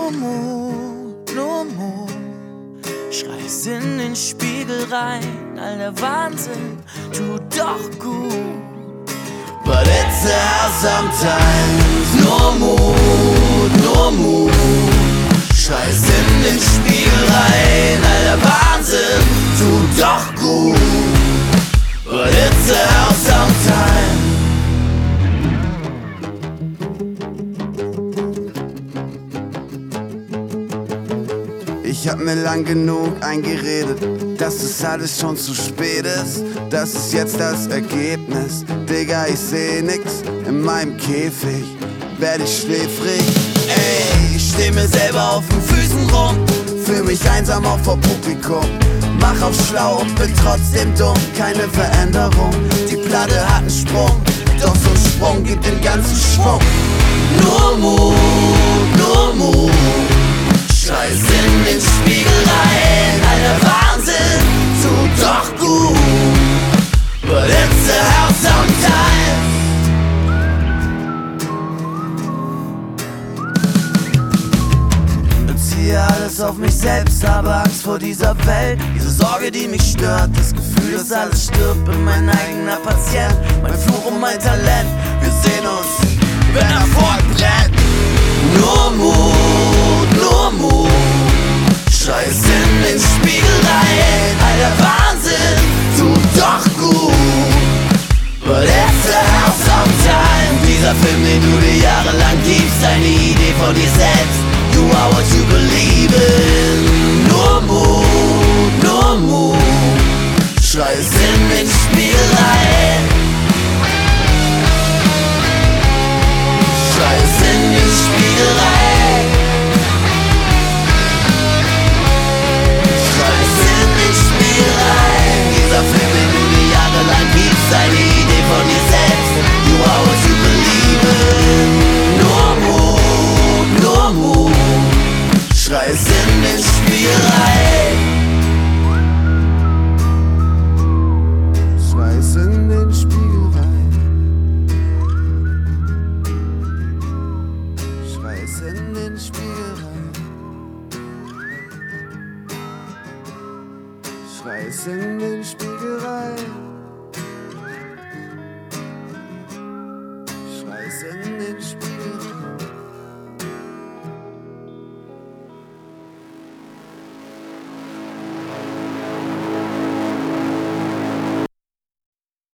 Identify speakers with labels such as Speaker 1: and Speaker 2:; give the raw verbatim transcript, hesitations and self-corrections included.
Speaker 1: Nur Mut, nur Mut. Schrei's in den Spiegel rein, all der Wahnsinn tut doch gut. But it's hell sometimes. Nur Mut, nur Mut. Scheiß in den Spiegel rein, all der Wahnsinn tut doch gut. But it's hell sometimes.
Speaker 2: Ich hab mir lang genug eingeredet, dass es alles schon zu spät ist. Das ist jetzt das Ergebnis. Digga, ich seh nix in meinem Käfig, werd ich schläfrig.
Speaker 1: Ey, ich steh mir selber auf den Füßen rum,
Speaker 2: fühl mich einsam auch vor Publikum. Mach auf schlau und bin trotzdem dumm. Keine Veränderung, die Platte hat einen Sprung. Doch so ein Sprung gibt den ganzen Schwung.
Speaker 1: Nur Mut, nur Mut. Scheiß in den Spiegel rein, alter Wahnsinn tut doch gut. But it's a hell sometimes. Beziehe alles auf mich selbst, habe Angst vor dieser Welt. Diese Sorge, die mich stört, das Gefühl, dass alles stirbt. Bin mein eigener Patient, mein Fluch und mein Talent. Wir sehen uns, wenn Erfolg brennt. Nur Mut, nur Mut. Scheiß in den Spiegel rein, alter Wahnsinn tut doch gut. But it's a hell sometimes. Dieser Film, den du dir jahrelang gibst, eine Idee von dir selbst. You are what you believe in. Nur Mut, nur Mut. Scheiß in den Spiegel rein. Scheiß